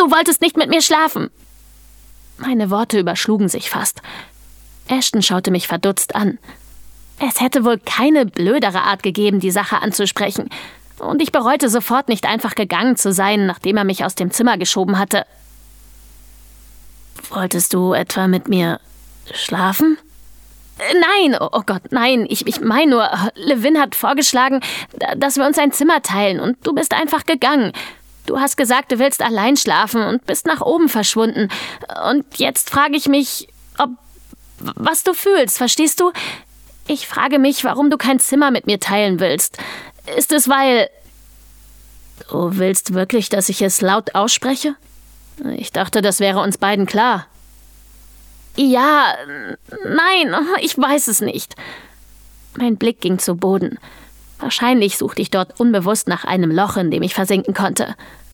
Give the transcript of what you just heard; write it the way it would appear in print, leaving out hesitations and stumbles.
Du wolltest nicht mit mir schlafen!« Meine Worte überschlugen sich fast. Ashton schaute mich verdutzt an. Es hätte wohl keine blödere Art gegeben, die Sache anzusprechen. Und ich bereute sofort, nicht einfach gegangen zu sein, nachdem er mich aus dem Zimmer geschoben hatte. »Wolltest du etwa mit mir schlafen?« »Nein, oh Gott, nein, ich meine nur, Levin hat vorgeschlagen, dass wir uns ein Zimmer teilen und du bist einfach gegangen. Du hast gesagt, du willst allein schlafen und bist nach oben verschwunden. Und jetzt frage ich mich, was du fühlst, verstehst du? Ich frage mich, warum du kein Zimmer mit mir teilen willst. Ist es, weil... Du willst wirklich, dass ich es laut ausspreche? Ich dachte, das wäre uns beiden klar.« »Ja, nein, ich weiß es nicht.« Mein Blick ging zu Boden. Wahrscheinlich suchte ich dort unbewusst nach einem Loch, in dem ich versinken konnte.